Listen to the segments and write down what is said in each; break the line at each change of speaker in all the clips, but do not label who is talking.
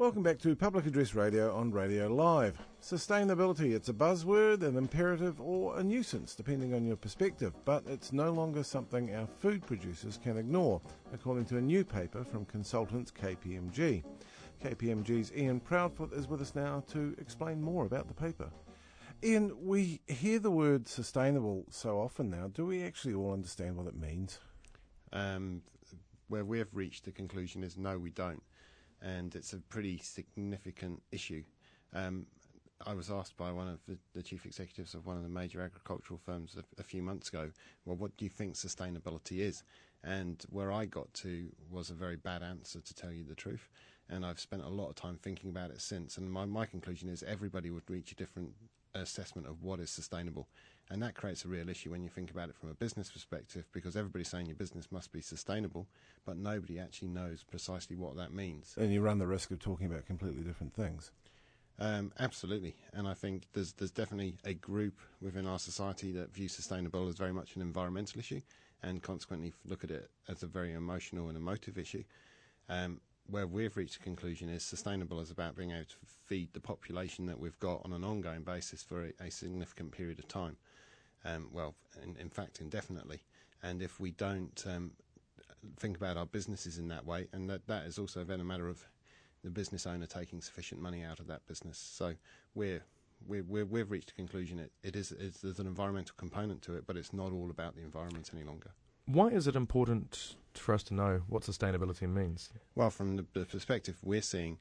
Welcome back to Public Address Radio on Radio Live. Sustainability, it's a buzzword, an imperative or a nuisance, depending on your perspective, but it's no longer something our food producers can ignore, according to a new paper from consultants KPMG. KPMG's Ian Proudfoot is with us now to explain more about the paper. Ian, we hear the word sustainable so often now. Do we actually all understand what it means?
Where we have reached the conclusion is no, we don't. And it's a pretty significant issue. I was asked by one of the chief executives of one of the major agricultural firms a few months ago, well, what do you think sustainability is? And where I got to was a very bad answer, to tell you the truth. And I've spent a lot of time thinking about it since. And my conclusion is everybody would reach a different assessment of what is sustainable. And that creates a real issue when you think about it from a business perspective, because everybody's saying your business must be sustainable, but nobody actually knows precisely what that means.
And you run the risk of talking about completely different things.
Absolutely. And I think there's definitely a group within our society that views sustainable as very much an environmental issue and consequently look at it as a very emotional and emotive issue. Where we've reached a conclusion is sustainable is about being able to feed the population that we've got on an ongoing basis for a significant period of time. In fact, indefinitely. And if we don't think about our businesses in that way, and that is also then a matter of the business owner taking sufficient money out of that business. So we've reached a conclusion. There's an environmental component to it, but it's not all about the environment any longer.
Why is it important for us to know what sustainability means?
Well, from the perspective we're seeing,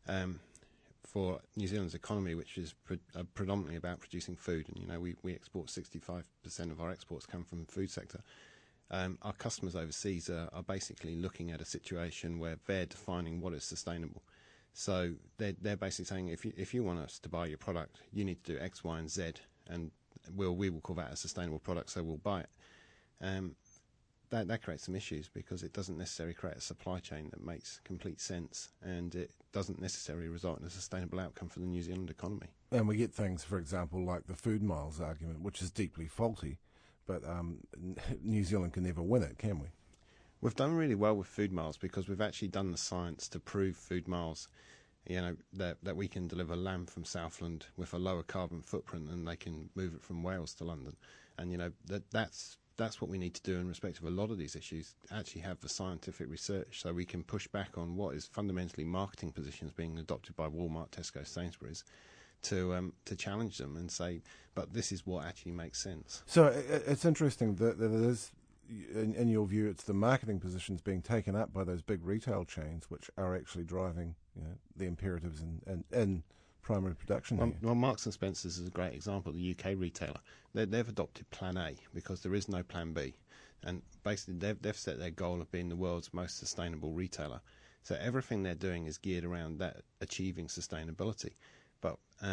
for New Zealand's economy, which is predominantly about producing food, and we export 65% of our exports come from the food sector. Our customers overseas are basically looking at a situation where they're defining what is sustainable. So they're basically saying if you want us to buy your product, you need to do X, Y, and Z, and we will call that a sustainable product, so we'll buy it. That creates some issues because it doesn't necessarily create a supply chain that makes complete sense, and it doesn't necessarily result in a sustainable outcome for the New Zealand economy.
And we get things, for example, like the food miles argument, which is deeply faulty, but New Zealand can never win it, can we?
We've done really well with food miles because we've actually done the science to prove food miles, that we can deliver lamb from Southland with a lower carbon footprint than they can move it from Wales to London. And, that's what we need to do in respect of a lot of these issues, actually have the scientific research so we can push back on what is fundamentally marketing positions being adopted by Walmart, Tesco, Sainsbury's, to challenge them and say, but this is what actually makes sense.
So it's interesting that it is, in your view, it's the marketing positions being taken up by those big retail chains which are actually driving the imperatives in primary production.
Well, Marks and Spencer's is a great example, the UK retailer. They've adopted Plan A because there is no Plan B. And basically they've set their goal of being the world's most sustainable retailer. So everything they're doing is geared around that, achieving sustainability. But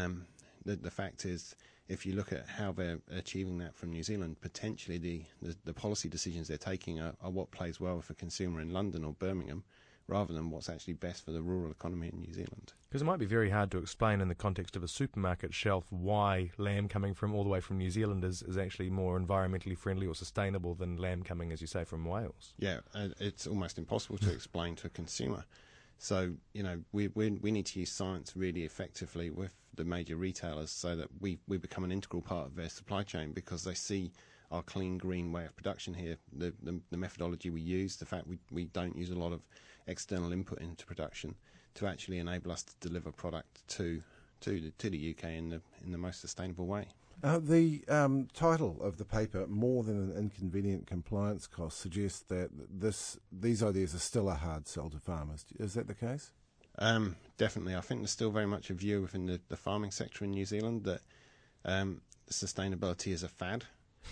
the fact is, if you look at how they're achieving that from New Zealand, potentially the policy decisions they're taking are what plays well with a consumer in London or Birmingham, rather than what's actually best for the rural economy in New Zealand.
Because it might be very hard to explain in the context of a supermarket shelf why lamb coming from all the way from New Zealand is actually more environmentally friendly or sustainable than lamb coming, as you say, from Wales.
Yeah, it's almost impossible to explain to a consumer. So, we need to use science really effectively with the major retailers so that we become an integral part of their supply chain, because they see our clean, green way of production here, the methodology we use, the fact we don't use a lot of external input into production to actually enable us to deliver product to the UK in the most sustainable way.
The title of the paper, More Than an Inconvenient Compliance Cost, suggests that these ideas are still a hard sell to farmers. Is that the case?
Definitely. I think there's still very much a view within the farming sector in New Zealand that sustainability is a fad.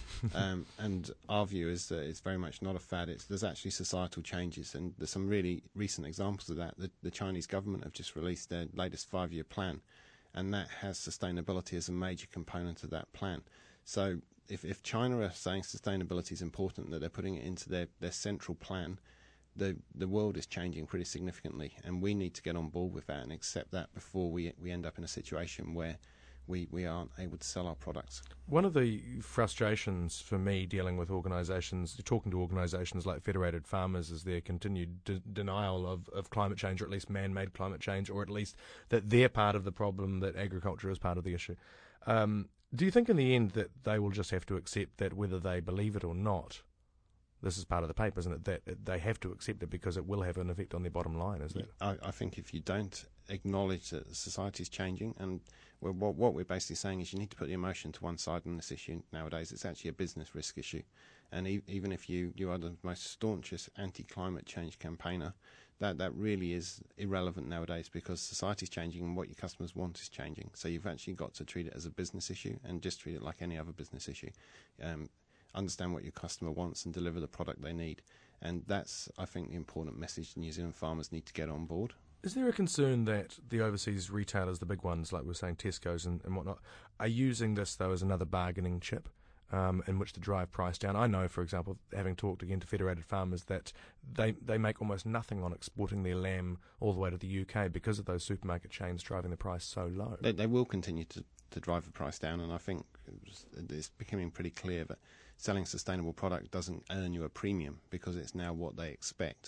And our view is that it's very much not a fad. There's actually societal changes, and there's some really recent examples of that. The Chinese government have just released their latest 5-year plan, and that has sustainability as a major component of that plan. So if China are saying sustainability is important, that they're putting it into their central plan, the world is changing pretty significantly, and we need to get on board with that and accept that before we end up in a situation where we aren't able to sell our products.
One of the frustrations for me dealing with organisations, talking to organisations like Federated Farmers, is their continued denial of climate change, or at least man-made climate change, or at least that they're part of the problem, that agriculture is part of the issue. Do you think in the end that they will just have to accept that, whether they believe it or not? This is part of the paper, isn't it? That they have to accept it because it will have an effect on their bottom line, is it?
I think if you don't acknowledge that society is changing, and what we're basically saying is you need to put the emotion to one side on this issue nowadays. It's actually a business risk issue. And even if you are the most staunchest anti-climate change campaigner, that really is irrelevant nowadays, because society is changing and what your customers want is changing. So you've actually got to treat it as a business issue and just treat it like any other business issue. Understand what your customer wants and deliver the product they need. And that's, I think, the important message New Zealand farmers need to get on board.
Is there a concern that the overseas retailers, the big ones, like we were saying, Tesco's and whatnot, are using this, though, as another bargaining chip in which to drive price down? I know, for example, having talked again to Federated Farmers, that they make almost nothing on exporting their lamb all the way to the UK because of those supermarket chains driving the price so low.
They will continue to drive the price down, and I think it's becoming pretty clear that selling sustainable product doesn't earn you a premium because it's now what they expect.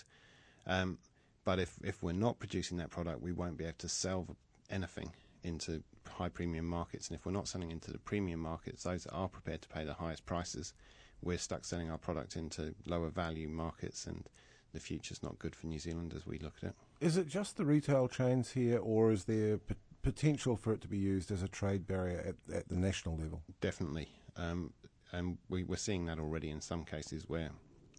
But if we're not producing that product, we won't be able to sell anything into high premium markets. And if we're not selling into the premium markets, those that are prepared to pay the highest prices, we're stuck selling our product into lower value markets, and the future's not good for New Zealand as we look at it. Is
it just the retail chains here, or is there potential for it to be used as a trade barrier at the national level?
Definitely. And we're seeing that already in some cases where,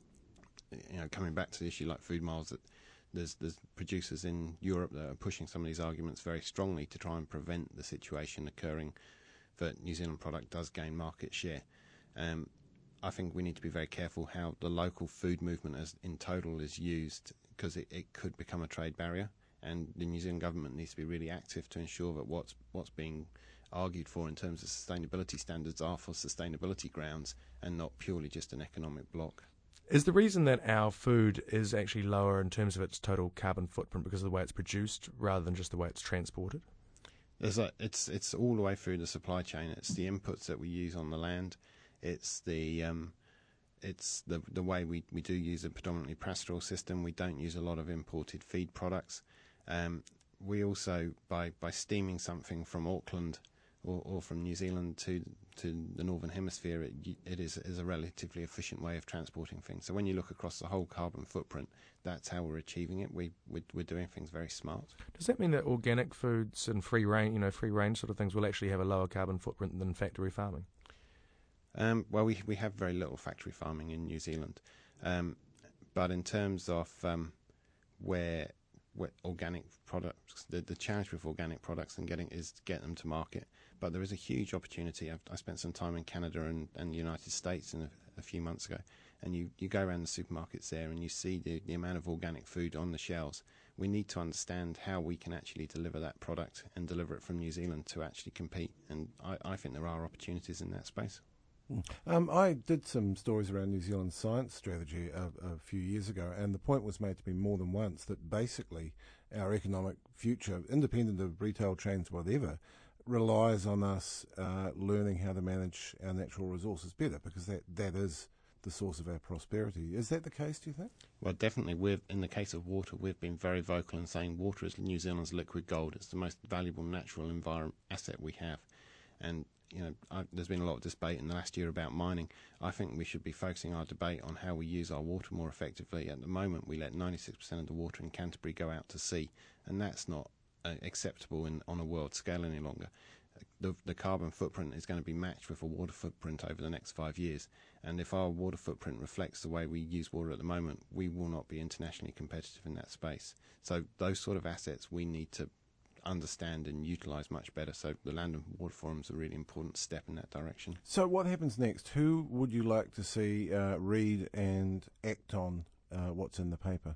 coming back to the issue like Food Miles, that there's producers in Europe that are pushing some of these arguments very strongly to try and prevent the situation occurring that New Zealand product does gain market share. I think we need to be very careful how the local food movement as in total is used, because it could become a trade barrier, and the New Zealand government needs to be really active to ensure that what's being argued for in terms of sustainability standards are for sustainability grounds and not purely just an economic block.
Is the reason that our food is actually lower in terms of its total carbon footprint because of the way it's produced rather than just the way it's transported?
It's all the way through the supply chain. It's the inputs that we use on the land. It's the way we do use a predominantly pastoral system. We don't use a lot of imported feed products. We also, by steaming something from Auckland or from New Zealand to the Northern Hemisphere, it is a relatively efficient way of transporting things. So when you look across the whole carbon footprint, that's how we're achieving it. We're doing things very smart.
Does that mean that organic foods and free range sort of things will actually have a lower carbon footprint than factory farming?
Well, we have very little factory farming in New Zealand, but in terms of where organic products, the challenge with organic products and get them to market. But there is a huge opportunity. I spent some time in Canada and the United States a few months ago, and you go around the supermarkets there and you see the amount of organic food on the shelves. We need to understand how we can actually deliver that product and deliver it from New Zealand to actually compete, and I think there are opportunities in that space.
I did some stories around New Zealand's science strategy a few years ago, and the point was made to me more than once that basically our economic future, independent of retail chains, whatever, relies on us learning how to manage our natural resources better, because that is the source of our prosperity. Is that the case, do you think?
Well, definitely. In the case of water, we've been very vocal in saying water is New Zealand's liquid gold. It's the most valuable natural asset we have. And there's been a lot of debate in the last year about mining. I think we should be focusing our debate on how we use our water more effectively. At the moment, we let 96% of the water in Canterbury go out to sea, and that's not acceptable on a world scale any longer. The carbon footprint is going to be matched with a water footprint over the next 5 years, and if our water footprint reflects the way we use water at the moment, we will not be internationally competitive in that space. So those sort of assets we need to understand and utilise much better. So the Land and Water Forum is a really important step in that direction.
So what happens next? Who would you like to see read and act on what's in the paper?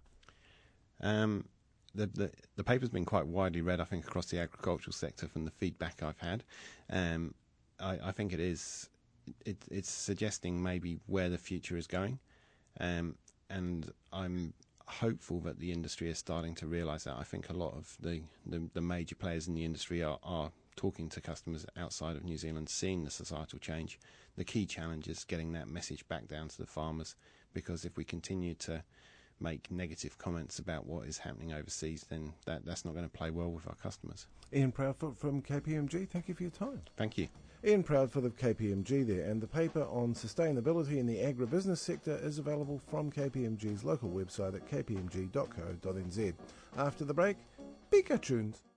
The paper's been quite widely read, I think, across the agricultural sector from the feedback I've had. I think it's suggesting maybe where the future is going, and I'm hopeful that the industry is starting to realise that. I think a lot of the major players in the industry are talking to customers outside of New Zealand, seeing the societal change. The key challenge is getting that message back down to the farmers, because if we continue to make negative comments about what is happening overseas, then that's not going to play well with our customers.
Ian Proudfoot from KPMG, thank you for your time.
Thank you.
Ian Proudfoot of KPMG there, and the paper on sustainability in the agribusiness sector is available from KPMG's local website at kpmg.co.nz. After the break, Pika Tunes.